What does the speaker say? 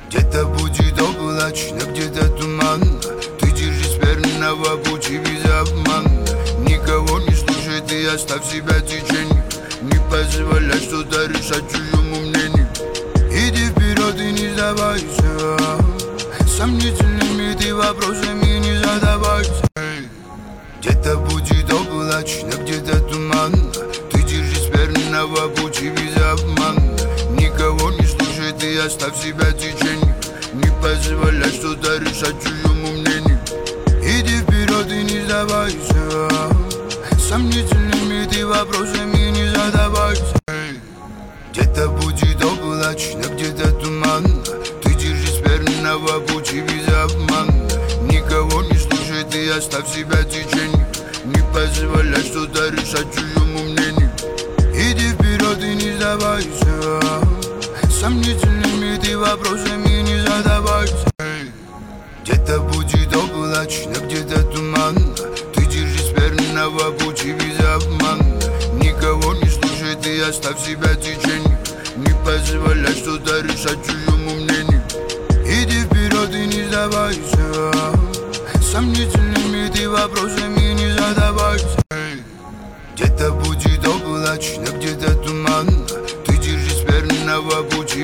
Где-то будет облачно, где-то туманно. Ты держись верного пути без обмана. Никого не слушай, ты оставь себя течению. Не позволяй что-то решать чужому мнению. Иди вперед и не сдавайся. Сомнительными ты вопросами не задавайся. Где-то будет облачно, где-то туманно. Ты держись верного пути без обмана. Никого не слушай, ты оставь себя течению. Не позволяй что-то решать чужому мнению. Иди вперед и не сдавайся. Сомнительными ты вопросами не задавайся. Где-то будет облачно, где-то туманно. Ты держись верного пути без обмана. Никого не слушай, ты оставь себя течению. Не позволяй что-то решать чужому мнению. Иди вперед и не сдавайся. Сомнительными ты вопросами не задавайся. Где-то будет облачно, где-то туманно. Ты держись верного пути без обмана. Никого не слушай, ты оставь себя течению. Не позволяй что-то решать чужому мнению. Иди вперед и не сдавайся. Сомнительными ты вопросами не задавайся. Где-то будет облачно, где-то туманно. Ты держись верного пути